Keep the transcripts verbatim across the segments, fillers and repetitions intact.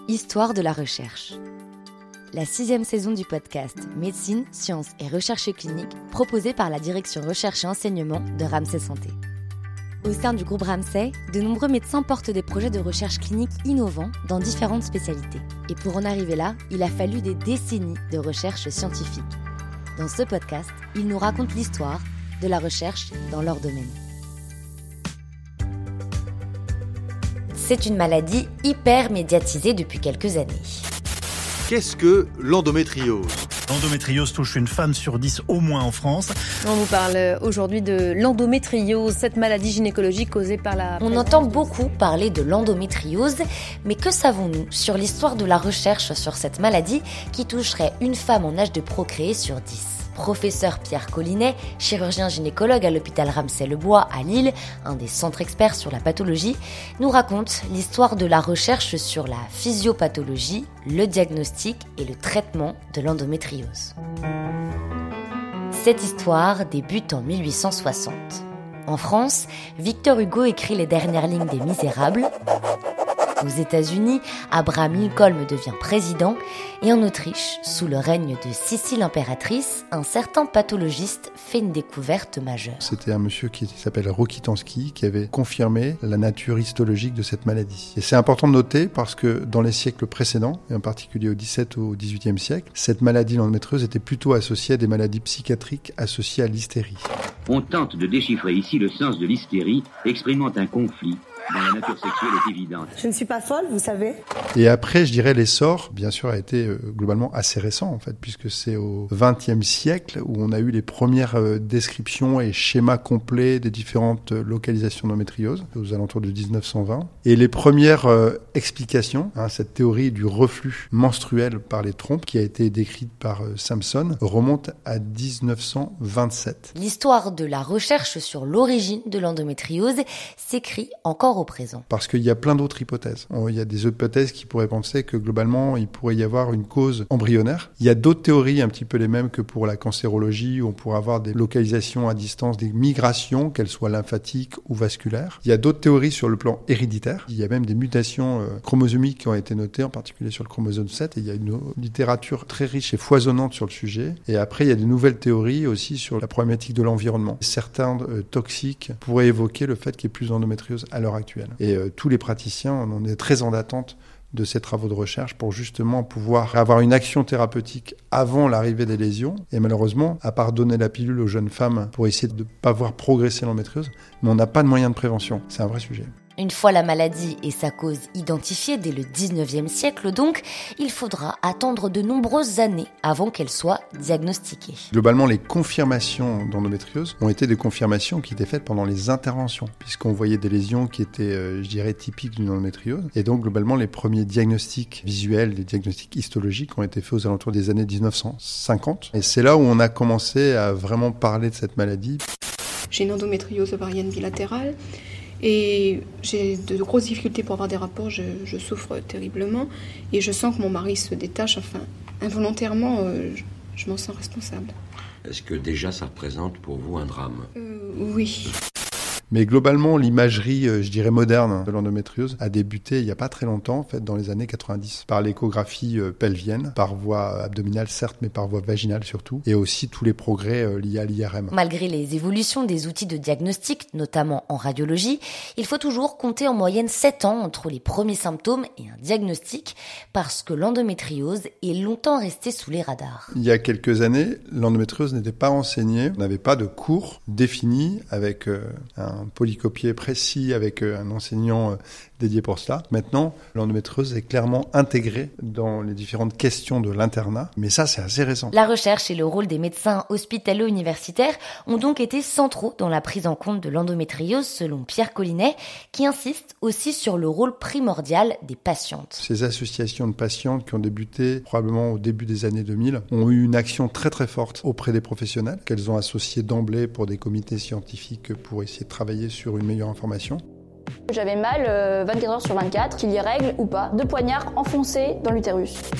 Histoire de la recherche. La sixième saison du podcast Médecine, Sciences et Recherche clinique proposée par la Direction Recherche et Enseignement de Ramsay Santé. Au sein du groupe Ramsay, de nombreux médecins portent des projets de recherche clinique innovants dans différentes spécialités. Et pour en arriver là, il a fallu des décennies de recherche scientifique. Dans ce podcast, ils nous racontent l'histoire de la recherche dans leur domaine. C'est une maladie hyper médiatisée depuis quelques années. Qu'est-ce que l'endométriose ? L'endométriose touche une femme sur dix au moins en France. On vous parle aujourd'hui de l'endométriose, cette maladie gynécologique causée par la... On entend beaucoup parler de l'endométriose, mais que savons-nous sur l'histoire de la recherche sur cette maladie qui toucherait une femme en âge de procréer sur dix ? Professeur Pierre Collinet, chirurgien gynécologue à l'hôpital Ramsay-le-Bois à Lille, un des centres experts sur la pathologie, nous raconte l'histoire de la recherche sur la physiopathologie, le diagnostic et le traitement de l'endométriose. Cette histoire débute en mille huit cent soixante. En France, Victor Hugo écrit les dernières lignes des Misérables. Aux États-Unis, Abraham Lincoln devient président et en Autriche, sous le règne de Sissi l'impératrice, un certain pathologiste fait une découverte majeure. C'était un monsieur qui s'appelle Rokitansky qui avait confirmé la nature histologique de cette maladie. Et c'est important de noter parce que dans les siècles précédents, et en particulier au dix-septième ou au dix-huitième siècle, cette maladie l'endométriose était plutôt associée à des maladies psychiatriques associées à l'hystérie. On tente de déchiffrer ici le sens de l'hystérie, exprimant un conflit dont la nature sexuelle est évidente. Je ne suis pas folle, vous savez. Et après, je dirais, l'essor, bien sûr, a été euh, globalement assez récent, en fait, puisque c'est au vingtième siècle où on a eu les premières euh, descriptions et schémas complets des différentes euh, localisations d'endométriose, aux alentours de dix-neuf cent vingt. Et les premières euh, explications, hein, cette théorie du reflux menstruel par les trompes, qui a été décrite par euh, Samson, remonte à dix-neuf cent vingt-sept. L'histoire de la recherche sur l'origine de l'endométriose s'écrit encore au présent. Parce qu'il y a plein d'autres hypothèses. Il y a des hypothèses qui pourraient penser que globalement, il pourrait y avoir une cause embryonnaire. Il y a d'autres théories un petit peu les mêmes que pour la cancérologie, où on pourrait avoir des localisations à distance, des migrations, qu'elles soient lymphatiques ou vasculaires. Il y a d'autres théories sur le plan héréditaire. Il y a même des mutations euh, chromosomiques qui ont été notées, en particulier sur le chromosome sept. Et il y a une littérature très riche et foisonnante sur le sujet. Et après, il y a des nouvelles théories aussi sur la problématique de l'environnement. Certains euh, toxiques pourraient évoquer le fait qu'il y ait plus d'endométriose à l'heure actuelle. Et euh, tous les praticiens, on est très en attente de ces travaux de recherche pour justement pouvoir avoir une action thérapeutique avant l'arrivée des lésions. Et malheureusement, à part donner la pilule aux jeunes femmes pour essayer de ne pas voir progresser l'endométriose, mais on n'a pas de moyens de prévention. C'est un vrai sujet. Une fois la maladie et sa cause identifiée dès le dix-neuvième siècle donc, il faudra attendre de nombreuses années avant qu'elle soit diagnostiquée. Globalement, les confirmations d'endométriose ont été des confirmations qui étaient faites pendant les interventions, puisqu'on voyait des lésions qui étaient, euh, je dirais, typiques d'une endométriose. Et donc, globalement, les premiers diagnostics visuels, les diagnostics histologiques ont été faits aux alentours des années dix-neuf cent cinquante. Et c'est là où on a commencé à vraiment parler de cette maladie. J'ai une endométriose ovarienne bilatérale. Et j'ai de grosses difficultés pour avoir des rapports, je, je souffre terriblement et je sens que mon mari se détache, enfin involontairement, euh, je, je m'en sens responsable. Est-ce que déjà ça représente pour vous un drame ? euh, Oui. Mais globalement, l'imagerie, je dirais, moderne de l'endométriose a débuté il n'y a pas très longtemps, en fait, dans les années quatre-vingt-dix, par l'échographie pelvienne, par voie abdominale, certes, mais par voie vaginale surtout, et aussi tous les progrès liés à l'I R M. Malgré les évolutions des outils de diagnostic, notamment en radiologie, il faut toujours compter en moyenne sept ans entre les premiers symptômes et un diagnostic, parce que l'endométriose est longtemps restée sous les radars. Il y a quelques années, l'endométriose n'était pas enseignée, on n'avait pas de cours définis avec euh, un un polycopié précis avec un enseignant dédié pour cela. Maintenant, l'endométriose est clairement intégrée dans les différentes questions de l'internat, mais ça, c'est assez récent. La recherche et le rôle des médecins hospitalo-universitaires ont donc été centraux dans la prise en compte de l'endométriose, selon Pierre Collinet, qui insiste aussi sur le rôle primordial des patientes. Ces associations de patientes qui ont débuté probablement au début des années deux mille ont eu une action très très forte auprès des professionnels, qu'elles ont associées d'emblée pour des comités scientifiques pour essayer de travailler sur une meilleure information. J'avais mal euh, vingt-quatre heures sur vingt-quatre, qu'il y ait règle ou pas, deux poignards enfoncés dans l'utérus.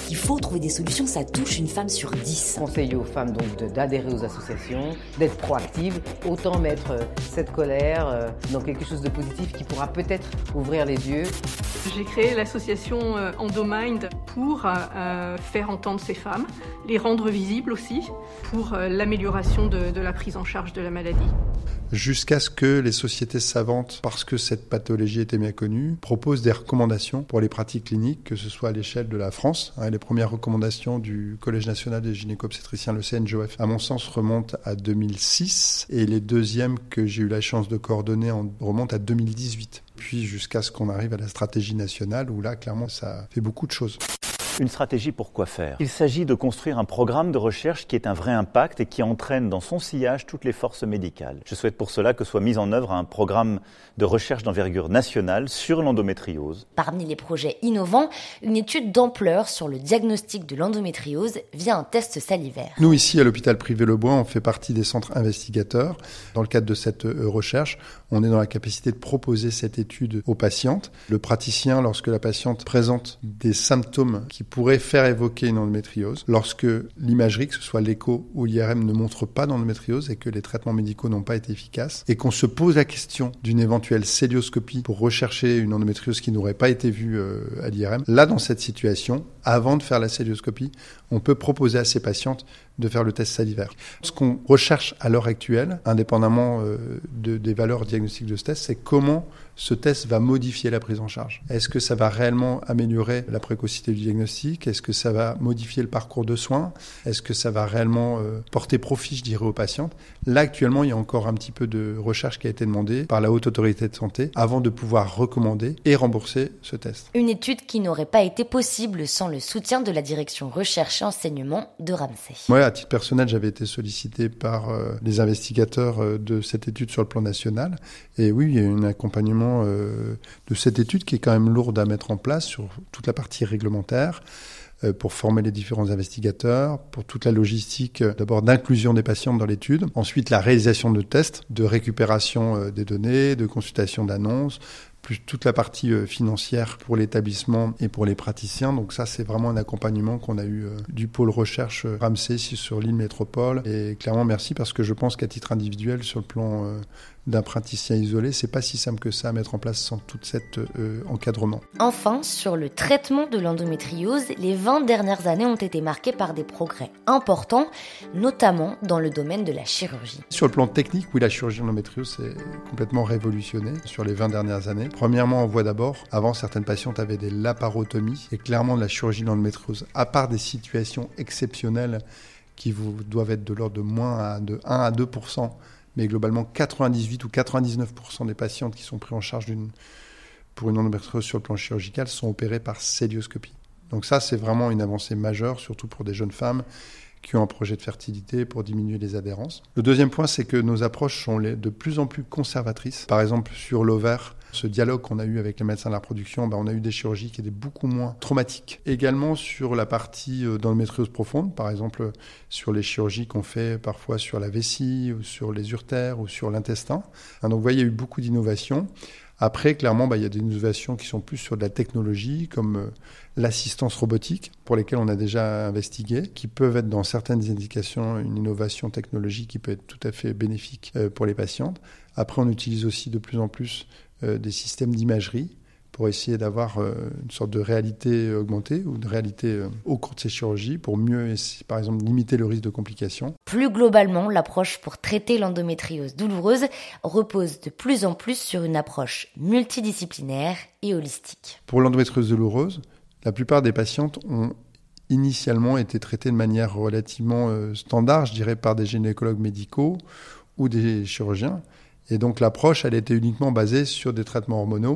qu'il faut trouver des solutions, ça touche une femme sur dix. Conseiller aux femmes donc de, d'adhérer aux associations, d'être proactives, autant mettre euh, cette colère euh, dans quelque chose de positif qui pourra peut-être ouvrir les yeux. J'ai créé l'association euh, Endomind pour euh, faire entendre ces femmes, les rendre visibles aussi, pour euh, l'amélioration de, de la prise en charge de la maladie. Jusqu'à ce que les sociétés savantes, parce que cette pathologie était bien connue, proposent des recommandations pour les pratiques cliniques, que ce soit à l'échelle de la France. Les premières recommandations du Collège national des gynéco-obstétriciens, le C N G O F, à mon sens, remontent à deux mille six, et les deuxièmes que j'ai eu la chance de coordonner remontent à deux mille dix-huit. Puis jusqu'à ce qu'on arrive à la stratégie nationale, où là, clairement, ça fait beaucoup de choses. Une stratégie pour quoi faire ? Il s'agit de construire un programme de recherche qui ait un vrai impact et qui entraîne dans son sillage toutes les forces médicales. Je souhaite pour cela que soit mis en œuvre un programme de recherche d'envergure nationale sur l'endométriose. Parmi les projets innovants, une étude d'ampleur sur le diagnostic de l'endométriose via un test salivaire. Nous, ici, à l'hôpital privé Le Bois, on fait partie des centres investigateurs. Dans le cadre de cette recherche, on est dans la capacité de proposer cette étude aux patientes. Le praticien, lorsque la patiente présente des symptômes qui pourrait faire évoquer une endométriose, lorsque l'imagerie, que ce soit l'écho ou l'I R M, ne montre pas d'endométriose et que les traitements médicaux n'ont pas été efficaces, et qu'on se pose la question d'une éventuelle célioscopie pour rechercher une endométriose qui n'aurait pas été vue euh, à l'I R M, là, dans cette situation, avant de faire la célioscopie, on peut proposer à ces patientes de faire le test salivaire. Ce qu'on recherche à l'heure actuelle, indépendamment euh, de, des valeurs diagnostiques de ce test, c'est comment ce test va modifier la prise en charge. Est-ce que ça va réellement améliorer la précocité du diagnostic ? Est-ce que ça va modifier le parcours de soins ? Est-ce que ça va réellement euh, porter profit, je dirais, aux patientes ? Là, actuellement, il y a encore un petit peu de recherche qui a été demandée par la Haute Autorité de Santé avant de pouvoir recommander et rembourser ce test. Une étude qui n'aurait pas été possible sans le soutien de la direction recherche et enseignement de Ramsay. Moi, à titre personnel, j'avais été sollicité par euh, les investigateurs euh, de cette étude sur le plan national. Et oui, il y a eu un accompagnement euh, de cette étude qui est quand même lourde à mettre en place sur toute la partie réglementaire, euh, pour former les différents investigateurs, pour toute la logistique, euh, d'abord d'inclusion des patientes dans l'étude, ensuite la réalisation de tests, de récupération euh, des données, de consultation d'annonces, plus toute la partie euh, financière pour l'établissement et pour les praticiens. Donc ça, c'est vraiment un accompagnement qu'on a eu euh, du pôle recherche euh, Ramsay sur l'île Métropole. Et clairement, merci, parce que je pense qu'à titre individuel, sur le plan euh, d'un praticien isolé, c'est pas si simple que ça à mettre en place sans tout cet euh, encadrement. Enfin, sur le traitement de l'endométriose, les vingt dernières années ont été marquées par des progrès importants, notamment dans le domaine de la chirurgie. Sur le plan technique, oui, la chirurgie d'endométriose s'est complètement révolutionnée sur les vingt dernières années. Premièrement, on voit d'abord, avant, certaines patientes avaient des laparotomies, et clairement de la chirurgie d'endométriose, à part des situations exceptionnelles qui vous doivent être de l'ordre de moins à de un à deux pour cent, mais globalement quatre-vingt-dix-huit ou quatre-vingt-dix-neuf pour cent des patientes qui sont prises en charge d'une, pour une endométriose sur le plan chirurgical sont opérées par célioscopie. Donc ça, c'est vraiment une avancée majeure, surtout pour des jeunes femmes qui ont un projet de fertilité pour diminuer les adhérences. Le deuxième point, c'est que nos approches sont de plus en plus conservatrices. Par exemple, sur l'ovaire, ce dialogue qu'on a eu avec les médecins de la reproduction, ben on a eu des chirurgies qui étaient beaucoup moins traumatiques. Également sur la partie d'endométriose profonde, par exemple sur les chirurgies qu'on fait parfois sur la vessie, ou sur les urtères, ou sur l'intestin. Donc vous voyez, il y a eu beaucoup d'innovations. Après, clairement, bah, il y a des innovations qui sont plus sur de la technologie, comme euh, l'assistance robotique, pour lesquelles on a déjà investigué, qui peuvent être dans certaines indications une innovation technologique qui peut être tout à fait bénéfique euh, pour les patientes. Après, on utilise aussi de plus en plus euh, des systèmes d'imagerie pour essayer d'avoir euh, une sorte de réalité augmentée ou de réalité euh, au cours de ces chirurgies pour mieux, essayer, par exemple, limiter le risque de complications. Plus globalement, l'approche pour traiter l'endométriose douloureuse repose de plus en plus sur une approche multidisciplinaire et holistique. Pour l'endométriose douloureuse, la plupart des patientes ont initialement été traitées de manière relativement euh, standard, je dirais, par des gynécologues médicaux ou des chirurgiens. Et donc l'approche, elle était uniquement basée sur des traitements hormonaux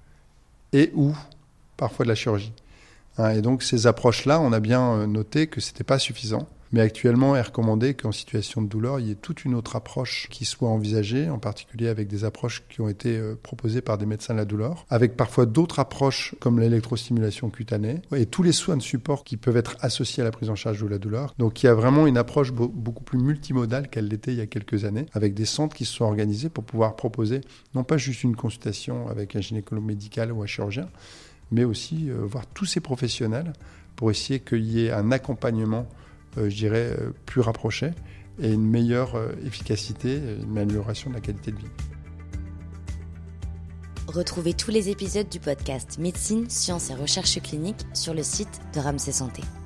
et ou parfois de la chirurgie. Hein, et donc ces approches-là, on a bien noté que ce n'était pas suffisant. Mais actuellement, il est recommandé qu'en situation de douleur, il y ait toute une autre approche qui soit envisagée, en particulier avec des approches qui ont été proposées par des médecins de la douleur, avec parfois d'autres approches comme l'électrostimulation cutanée et tous les soins de support qui peuvent être associés à la prise en charge de la douleur. Donc il y a vraiment une approche beaucoup plus multimodale qu'elle l'était il y a quelques années, avec des centres qui se sont organisés pour pouvoir proposer non pas juste une consultation avec un gynécologue médical ou un chirurgien, mais aussi euh, voir tous ces professionnels pour essayer qu'il y ait un accompagnement, euh, je dirais, euh, plus rapproché et une meilleure euh, efficacité, une amélioration de la qualité de vie. Retrouvez tous les épisodes du podcast Médecine, Sciences et Recherche clinique sur le site de Ramsay Santé.